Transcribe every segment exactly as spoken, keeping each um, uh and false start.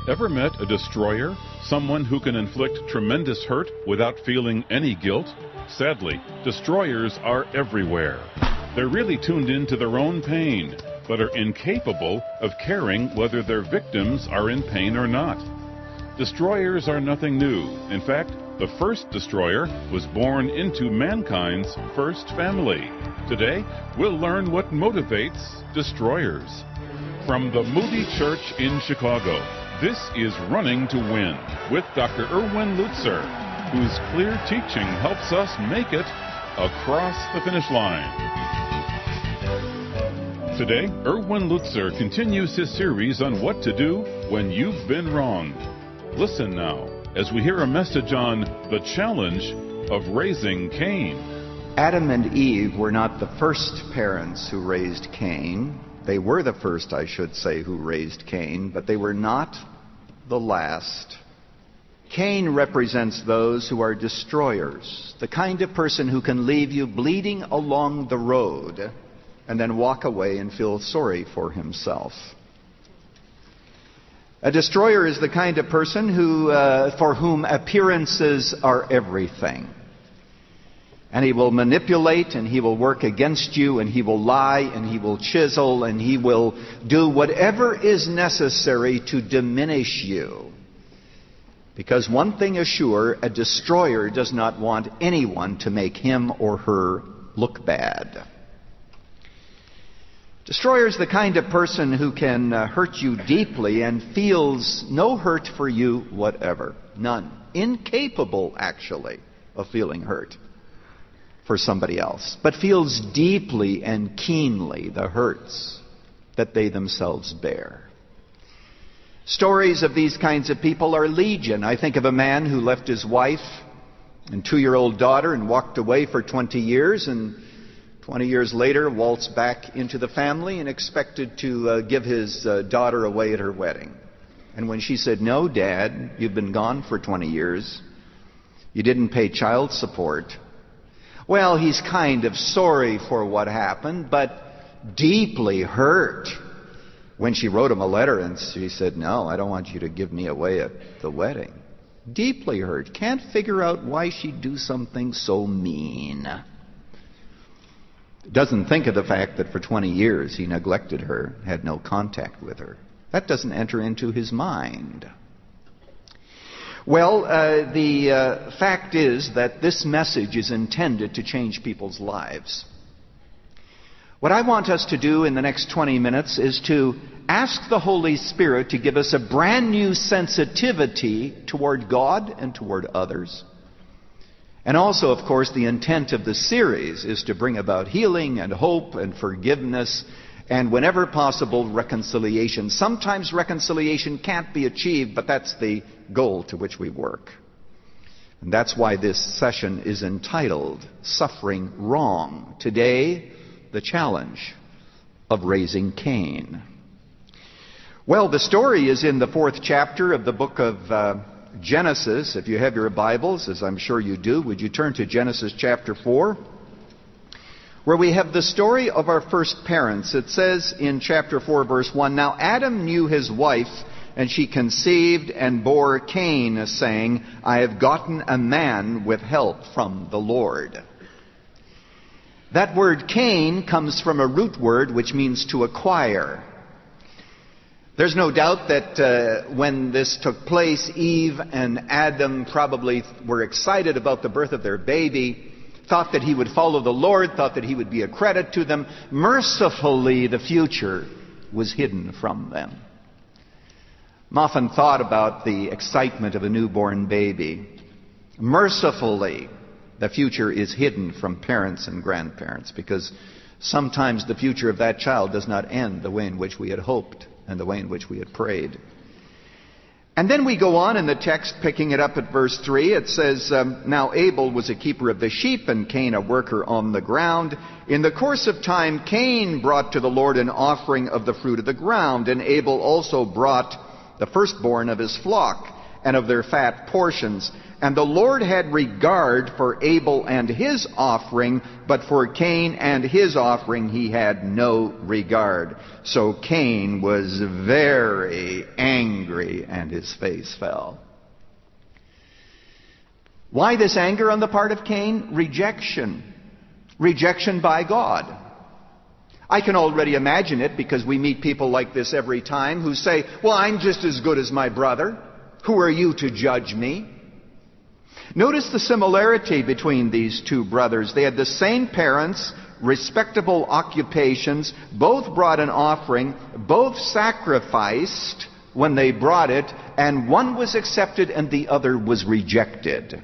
Ever met a destroyer? Someone who can inflict tremendous hurt without feeling any guilt? Sadly, destroyers are everywhere. They're really tuned into their own pain, but are incapable of caring whether their victims are in pain or not. Destroyers are nothing new. In fact, the first destroyer was born into mankind's first family. Today, we'll learn what motivates destroyers. From the Moody Church in Chicago, this is Running to Win with Doctor Erwin Lutzer, whose clear teaching helps us make it across the finish line. Today, Erwin Lutzer continues his series on what to do when you've been wronged. Listen now as we hear a message on the challenge of raising Cain. Adam and Eve were not the first parents who raised Cain. They were the first, I should say, who raised Cain, but they were not the last. Cain represents those who are destroyers, the kind of person who can leave you bleeding along the road and then walk away and feel sorry for himself. A destroyer is the kind of person who, uh, for whom appearances are everything. And he will manipulate, and he will work against you, and he will lie, and he will chisel, and he will do whatever is necessary to diminish you. Because one thing is sure, a destroyer does not want anyone to make him or her look bad. Destroyer is the kind of person who can uh, hurt you deeply and feels no hurt for you whatever. None. Incapable, actually, of feeling hurt for somebody else, but feels deeply and keenly the hurts that they themselves bear. Stories of these kinds of people are legion. I think of a man who left his wife and two-year-old daughter and walked away for twenty years, and twenty years later waltzed back into the family and expected to uh, give his uh, daughter away at her wedding. And when she said, "No, Dad, you've been gone for twenty years. You didn't pay child support." Well, he's kind of sorry for what happened, but deeply hurt when she wrote him a letter and she said, "No, I don't want you to give me away at the wedding." Deeply hurt. Can't figure out why she'd do something so mean. Doesn't think of the fact that for twenty years he neglected her, had no contact with her. That doesn't enter into his mind. Well, uh, the uh, fact is that this message is intended to change people's lives. What I want us to do in the next twenty minutes is to ask the Holy Spirit to give us a brand new sensitivity toward God and toward others. And also, of course, the intent of the series is to bring about healing and hope and forgiveness and, whenever possible, reconciliation. Sometimes reconciliation can't be achieved, but that's the goal to which we work. And that's why this session is entitled Suffering Wrong. Today, the challenge of raising Cain. Well, the story is in the fourth chapter of the book of uh, Genesis. If you have your Bibles, as I'm sure you do, would you turn to Genesis chapter four, where we have the story of our first parents. It says in chapter four, verse one, "Now Adam knew his wife, and she conceived and bore Cain, saying, I have gotten a man with help from the Lord." That word Cain comes from a root word which means to acquire. There's no doubt that uh, when this took place, Eve and Adam probably were excited about the birth of their baby, thought that he would follow the Lord, thought that he would be a credit to them. Mercifully, the future was hidden from them. I've often thought about the excitement of a newborn baby. Mercifully, the future is hidden from parents and grandparents, because sometimes the future of that child does not end the way in which we had hoped and the way in which we had prayed. And then we go on in the text, picking it up at verse three. It says, um, "Now Abel was a keeper of the sheep, and Cain a worker on the ground. In the course of time, Cain brought to the Lord an offering of the fruit of the ground, and Abel also brought the firstborn of his flock. and of their fat portions. And the Lord had regard for Abel and his offering, but for Cain and his offering he had no regard. So Cain was very angry, and his face fell. Why this anger on the part of Cain? Rejection. Rejection by God. I can already imagine it because we meet people like this every time who say, well, I'm just as good as my brother. Who are you to judge me? Notice the similarity between these two brothers. They had the same parents, respectable occupations, both brought an offering, both sacrificed when they brought it, and one was accepted and the other was rejected.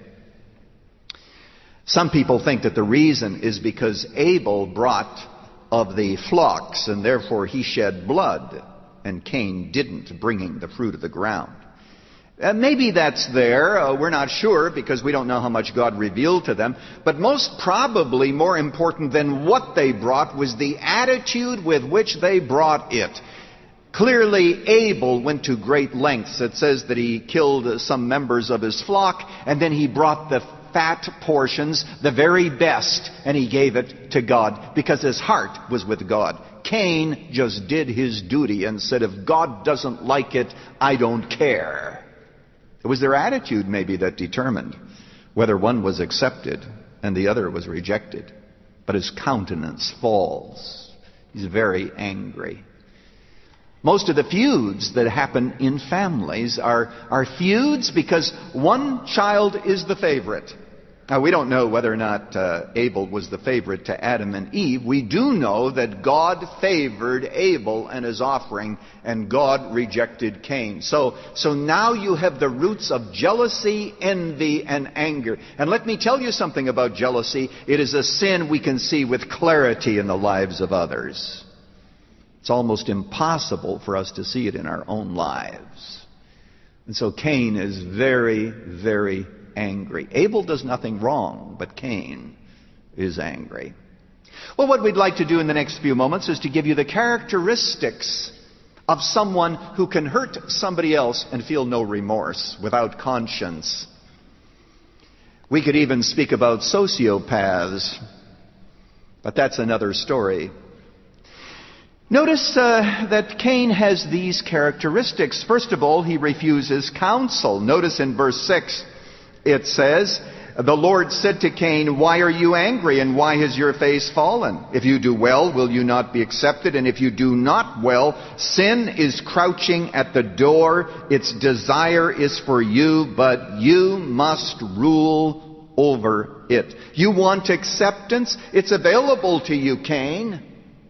Some people think that the reason is because Abel brought of the flocks, and therefore he shed blood, and Cain didn't, bringing the fruit of the ground. Uh, maybe that's there. Uh, we're not sure because we don't know how much God revealed to them. But most probably more important than what they brought was the attitude with which they brought it. Clearly, Abel went to great lengths. It says that he killed some members of his flock, and then he brought the fat portions, the very best, and he gave it to God because his heart was with God. Cain just did his duty and said, if God doesn't like it, I don't care. It was their attitude maybe that determined whether one was accepted and the other was rejected. But his countenance falls. He's very angry. Most of the feuds that happen in families are, are feuds because one child is the favorite. Now, we don't know whether or not uh, Abel was the favorite to Adam and Eve. We do know that God favored Abel and his offering, and God rejected Cain. So, so now you have the roots of jealousy, envy, and anger. And let me tell you something about jealousy. It is a sin we can see with clarity in the lives of others. It's almost impossible for us to see it in our own lives. And so Cain is very, very angry. Abel does nothing wrong, but Cain is angry. Well, what we'd like to do in the next few moments is to give you the characteristics of someone who can hurt somebody else and feel no remorse, without conscience. We could even speak about sociopaths, but that's another story. Notice uh, that Cain has these characteristics. First of all, he refuses counsel. Notice in verse six, it says, the Lord said to Cain, why are you angry, and why has your face fallen? If you do well, will you not be accepted? And if you do not well, sin is crouching at the door. Its desire is for you, but you must rule over it. You want acceptance? It's available to you, Cain.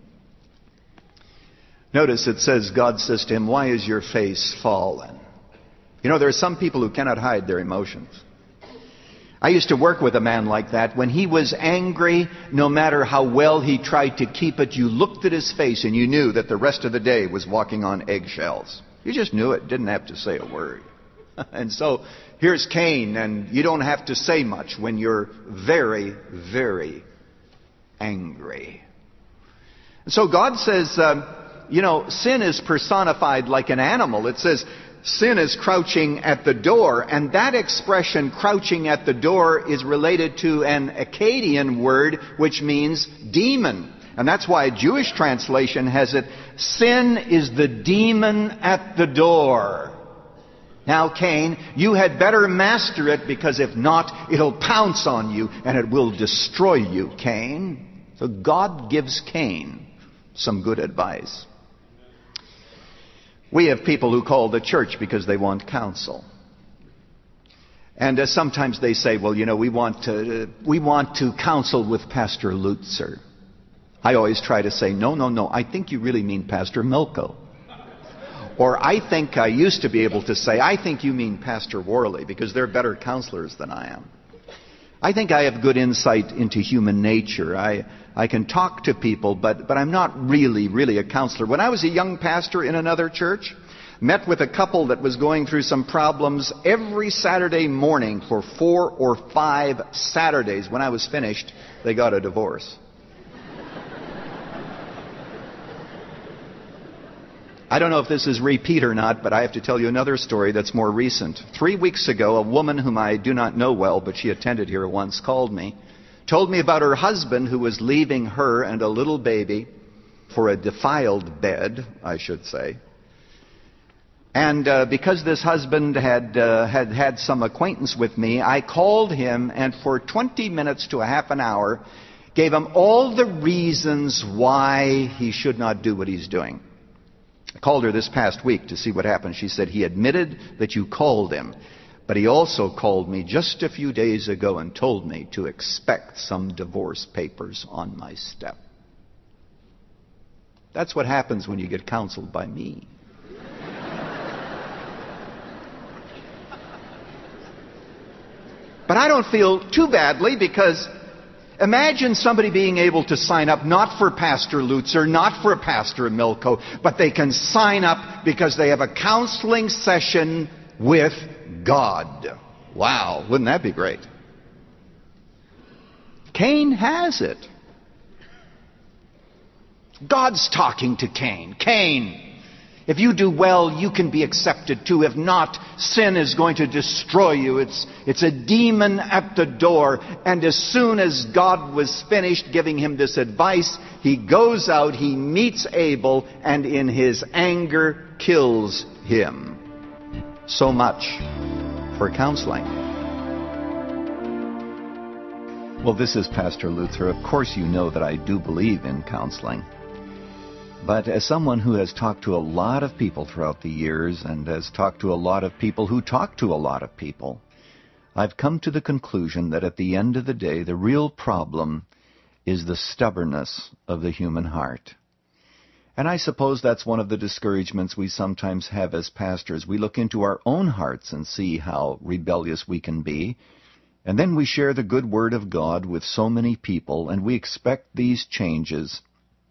Notice it says, God says to him, why is your face fallen? You know, there are some people who cannot hide their emotions. I used to work with a man like that. When he was angry, no matter how well he tried to keep it, you looked at his face and you knew that the rest of the day was walking on eggshells. You just knew it. Didn't have to say a word. And so here's Cain, and you don't have to say much when you're very, very angry. And so God says, um, you know, sin is personified like an animal. It says, sin is crouching at the door, and that expression, crouching at the door, is related to an Akkadian word which means demon. And that's why a Jewish translation has it, sin is the demon at the door. Now, Cain, you had better master it, because if not, it'll pounce on you and it will destroy you, Cain. So God gives Cain some good advice. We have people who call the church because they want counsel. And uh, sometimes they say, well, you know, we want to, uh, we want to counsel with Pastor Lutzer. I always try to say, no, no, no, I think you really mean Pastor Milko. Or I think I used to be able to say, I think you mean Pastor Worley, because they're better counselors than I am. I think I have good insight into human nature. I, I can talk to people, but, but I'm not really, really a counselor. When I was a young pastor in another church, met with a couple that was going through some problems every Saturday morning for four or five Saturdays. When I was finished, they got a divorce. I don't know if this is repeat or not, but I have to tell you another story that's more recent. Three weeks ago, a woman whom I do not know well, but she attended here once, called me, told me about her husband who was leaving her and a little baby for a defiled bed, I should say. And uh, because this husband had, uh, had had some acquaintance with me, I called him and for twenty minutes to a half an hour gave him all the reasons why he should not do what he's doing. I called her this past week to see what happened. She said he admitted that you called him, but he also called me just a few days ago and told me to expect some divorce papers on my step. That's what happens when you get counseled by me. But I don't feel too badly, because imagine somebody being able to sign up not for Pastor Lutzer, not for a pastor in Milko, but they can sign up because they have a counseling session with God. Wow, wouldn't that be great? Cain has it. God's talking to Cain. Cain, if you do well, you can be accepted too. If not, sin is going to destroy you. It's, it's a demon at the door. And as soon as God was finished giving him this advice, he goes out, he meets Abel, and in his anger kills him. So much for counseling. Well, this is Pastor Lutzer. Of course you know that I do believe in counseling. But as someone who has talked to a lot of people throughout the years and has talked to a lot of people who talk to a lot of people, I've come to the conclusion that at the end of the day, the real problem is the stubbornness of the human heart. And I suppose that's one of the discouragements we sometimes have as pastors. We look into our own hearts and see how rebellious we can be, and then we share the good word of God with so many people, and we expect these changes,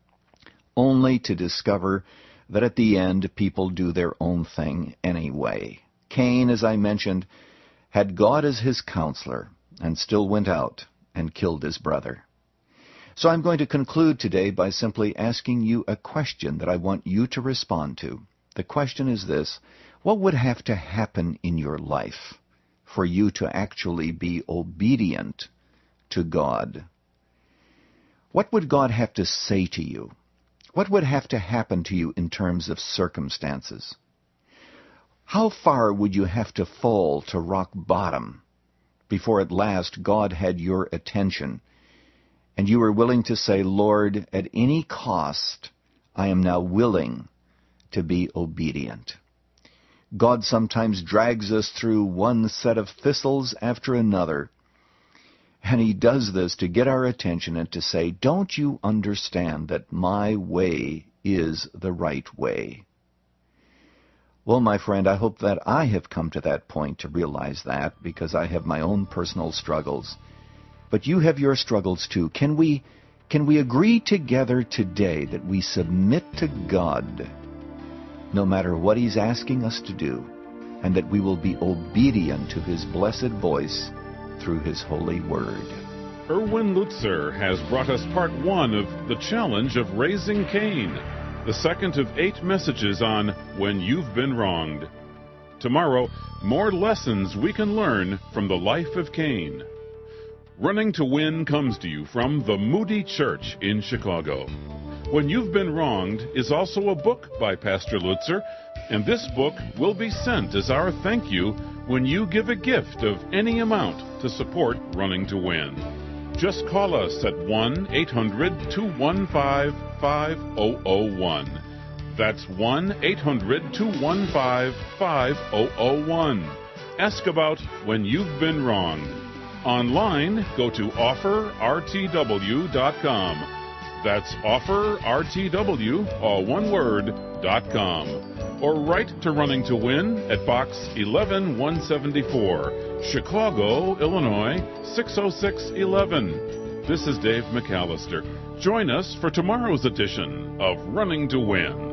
only to discover that at the end people do their own thing anyway. Cain, as I mentioned, had God as his counselor and still went out and killed his brother. So I'm going to conclude today by simply asking you a question that I want you to respond to. The question is this: what would have to happen in your life for you to actually be obedient to God? What would God have to say to you? What would have to happen to you in terms of circumstances? How far would you have to fall to rock bottom before at last God had your attention and you were willing to say, Lord, at any cost, I am now willing to be obedient? God sometimes drags us through one set of thistles after another, and he does this to get our attention and to say, don't you understand that my way is the right way? Well, my friend, I hope that I have come to that point to realize that, because I have my own personal struggles. But you have your struggles too. Can we, can we agree together today that we submit to God no matter what he's asking us to do, and that we will be obedient to his blessed voice through his holy word? Erwin Lutzer has brought us part one of The Challenge of Raising Cain, the second of eight messages on When You've Been Wronged. Tomorrow, more lessons we can learn from the life of Cain. Running to Win comes to you from the Moody Church in Chicago. When You've Been Wronged is also a book by Pastor Lutzer, and this book will be sent as our thank you when you give a gift of any amount to support Running to Win. Just call us at one eight hundred two one five five zero zero one. That's one eight hundred two one five five zero zero one. Ask about When You've Been Wronged. Online, go to offer r t w dot com. That's offer r t w, all one word, dot com. Or write to Running to Win at Box eleven one seventy-four, Chicago, Illinois six oh six one one. This is Dave McAllister. Join us for tomorrow's edition of Running to Win.